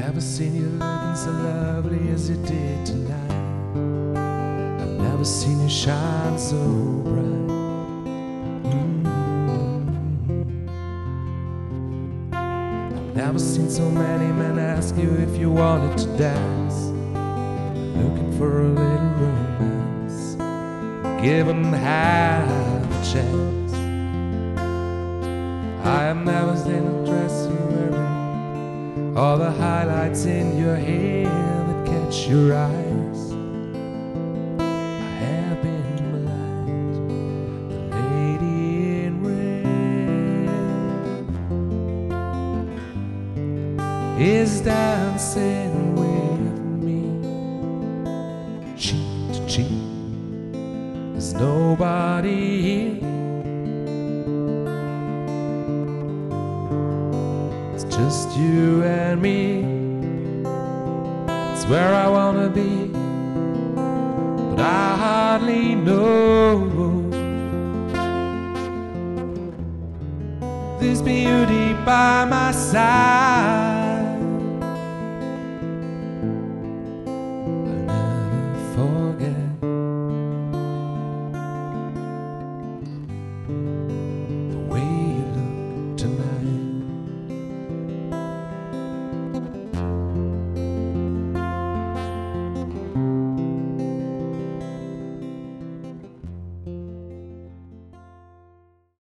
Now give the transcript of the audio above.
Never seen you looking so lovely as you did tonight. I've never seen you shine so bright. I've never seen so many men ask you if you wanted to dance, looking for a little romance, give them half a chance. I have never seen a dress you're wearing, all the highlights in your hair that catch your eyes. I have been blind, the lady in red is dancing with me, cheek to cheek. There's nobody here. Just you and me. It's where I wanna be, but I hardly know. This beauty by my side.